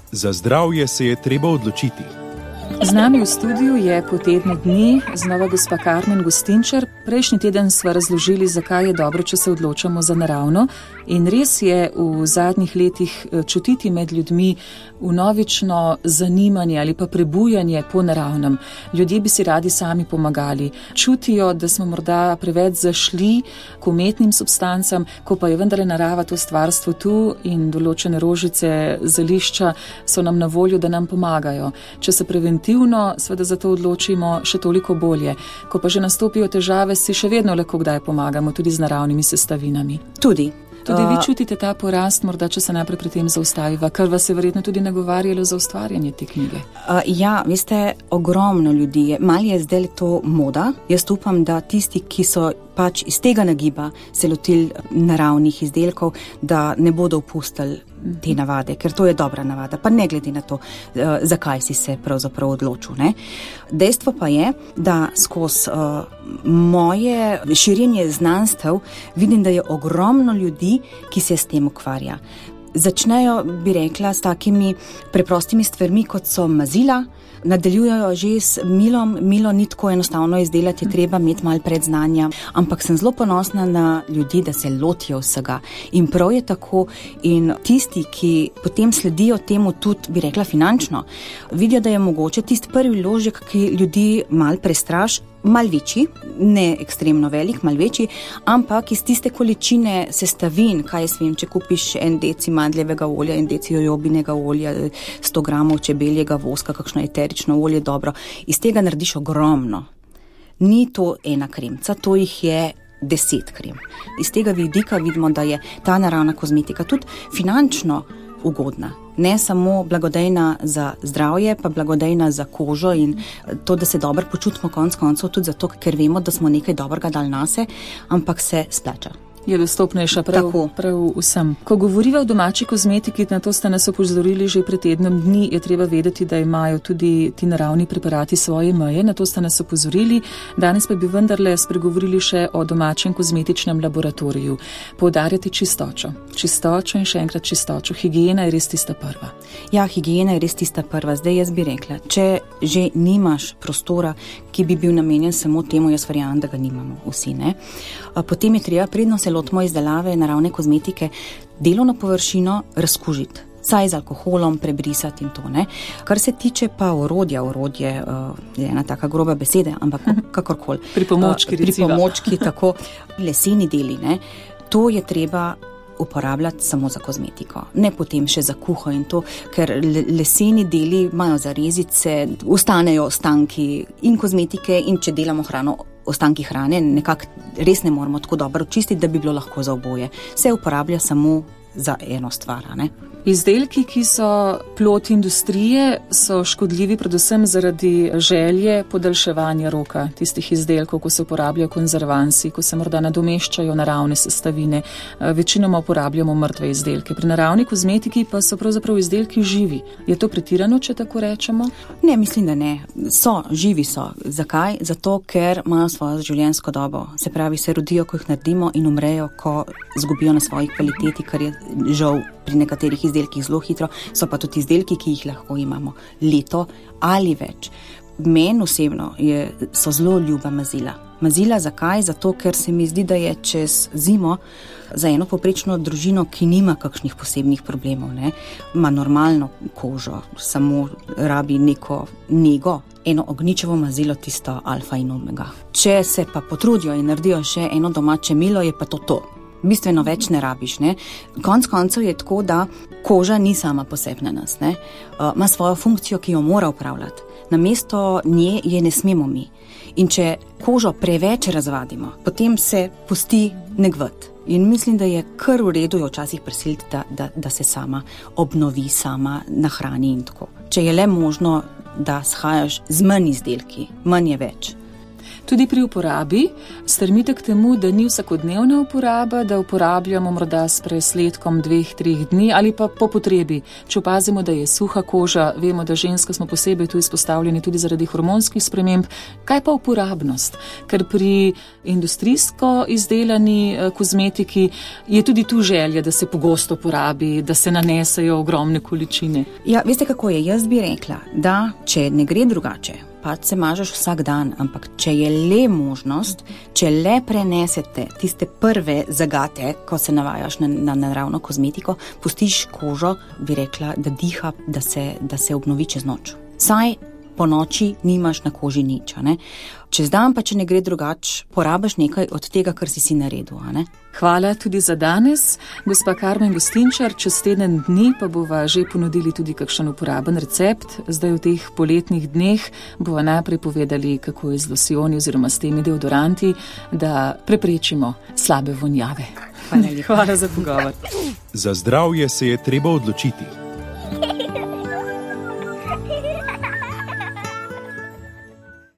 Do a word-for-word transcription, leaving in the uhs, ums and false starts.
Za zdravje se je treba odločiti. Z nami v studiu je po tednu dni znova gospa Karmen Gustinčar. Prejšnji teden sva razložili, zakaj je dobro, če se odločamo za naravno. In res je v zadnjih letih čutiti med ljudmi vnovično zanimanje ali pa prebujanje po naravnem. Ljudje bi si radi sami pomagali. Čutijo, da smo morda preveč zašli k umetnim substancam, ko pa je vendarle narava to stvarstvo tu in določene rožice, zelišča so nam na voljo, da nam pomagajo. Če se preventivno seveda za to odločimo, še toliko bolje. Ko pa že nastopijo težave, si še vedno lahko kdaj pomagamo, tudi z naravnimi sestavinami. Tudi. Tudi vi čutite ta porast, morda če se najprej pri tem zaustaviva, kar vas je verjetno tudi nagovarjalo za ustvarjanje te knjige. Uh, ja, veste, ogromno ljudi je. Mal je zdaj to moda. Jaz upam, da tisti, ki so pač iz tega nagiba se lotili naravnih izdelkov, da ne bodo opustili te navade, ker to je dobra navada, pa ne glede na to, uh, zakaj si se pravzaprav odločil. Ne? Dejstvo pa je, da skozi uh, moje širjenje znanstev vidim, da je ogromno ljudi, ki se s tem ukvarja. Začnejo, bi rekla, s takimi preprostimi stvarmi, kot so mazila, nadaljujejo že s milom. Milo ni tako enostavno izdelati, je treba imeti malo predznanja, ampak sem zelo ponosna na ljudi, da se lotijo vsega. In prav je tako. In tisti, ki potem sledijo temu tudi, bi rekla, finančno, vidijo, da je mogoče tisti prvi vložek, ki ljudi malo prestraši, mal večji, ne ekstremno velik, mal večji, ampak iz tiste količine sestavin, kaj jaz vem, če kupiš en deci mandljevega olja, en deci jojobinega olja, sto gramov čebeljega voska, kakšno eterično olje, dobro, iz tega narediš ogromno. Ni to ena kremca, to jih je deset krem. Iz tega vidika vidimo, da je ta naravna kozmetika tudi finančno ugodna. Ne samo blagodejna za zdravje, pa blagodejna za kožo in to, da se dobro počutimo konec koncev, tudi zato, ker vemo, da smo nekaj dobrega dali nase, ampak se splača. Je dostopnejša prav, prav vsem. Ko govoriva o domači kozmetiki, na to ste nas opozorili že pred tednom dni, je treba vedeti, da imajo tudi ti naravni preparati svoje meje, na to ste nas opozorili. Danes pa bi vendarle spregovorili še o domačem kozmetičnem laboratoriju. Poudarjati čistočo. Čistočo in še enkrat čistočo. Higiena je res tista prva. Ja, higiena je res tista prva. Zdaj jaz bi rekla, če že nimaš prostora, ki bi bil namenjen samo temu, jaz verjamem, da ga nimamo vsi, ne? Potem je treba, predno se lotimo izdelave naravne kozmetike, delovno površino razkužiti, saj z alkoholom prebrisati in to, ne. Kar se tiče pa orodja, orodje uh, je ena taka groba beseda, ampak kakorkoli. Pripomočki, uh, pripomočki, tako leseni deli, ne. To je treba uporabljati samo za kozmetiko, ne potem še za kuho in to, ker leseni deli imajo zarezice, ostanejo ostanki in kozmetike in če delamo hrano, ostanki hrane, nekako res ne moramo tako dobro očistiti, da bi bilo lahko za oboje. Se uporablja samo za eno stvar, ne? Izdelki, ki so plod industrije, so škodljivi predvsem zaradi želje podaljševanja roka tistih izdelkov, ko se uporabljajo konzervansi, ko se morda nadomeščajo naravne sestavine. Večinoma uporabljamo mrtve izdelke. Pri naravni kozmetiki pa so pravzaprav izdelki živi. Je to pretirano, če tako rečemo? Ne, mislim, da ne. So, živi so. Zakaj? Zato, ker imajo svojo življenjsko dobo. Se pravi, se rodijo, ko jih naredimo in umrejo, ko zgubijo na svoji kvaliteti, kar je žal pri nekaterih izdelkih zelo hitro, so pa tudi izdelki, ki jih lahko imamo leto ali več. Meni osebno je, so zelo ljuba mazila. Mazila zakaj? Zato, ker se mi zdi, da je čez zimo za eno povprečno družino, ki nima kakšnih posebnih problemov, ne, ima normalno kožo, samo rabi neko nego, eno ognjičevo mazilo, tisto alfa in omega. Če se pa potrudijo in naredijo še eno domače milo, je pa to to. Bistveno več ne rabiš, ne. Konec koncev je tako, da koža ni sama posebej na nas, ne. Uh, ima svojo funkcijo, ki jo mora upravljati. Namesto nje je ne smemo mi. In če kožo preveč razvadimo, potem se pusti negvat. In mislim, da je kar v redu jo včasih prisiliti, da, da, da se sama obnovi, sama nahrani in tako. Če je le možno, da shajaš z manj izdelki, manj je več. Tudi pri uporabi stremite k temu, da ni vsakodnevna uporaba, da uporabljamo morda s presledkom dveh, treh dni ali pa po potrebi. Če opazimo, da je suha koža, vemo, da ženska smo posebej tu izpostavljeni tudi zaradi hormonskih sprememb. Kaj pa uporabnost? Ker pri industrijsko izdelani kozmetiki je tudi tu želja, da se pogosto uporabi, da se nanesejo ogromne količine. Ja, veste kako je? Jaz bi rekla, da če ne gre drugače, pa se mažeš vsak dan, ampak če je le možnost, če le prenesete tiste prve zagate, ko se navajaš na, na naravno kozmetiko, pustiš kožo, bi rekla, da diha, da se, da se obnovi čez noč. Saj po noči nimaš na koži nič, a ne? Čez dan pa, če ne gre drugače, porabiš nekaj od tega, kar si si naredil, a ne? Hvala tudi za danes. Gospa Karmen Gustinčar, čez teden dni pa bova že ponudili tudi kakšen uporaben recept. Zdaj v teh poletnih dneh bova najprej povedali, kako je z losjoni oziroma s temi deodoranti, da preprečimo slabe vonjave. Hvala lepa. Hvala za pogovor. Za zdravje se je treba odločiti.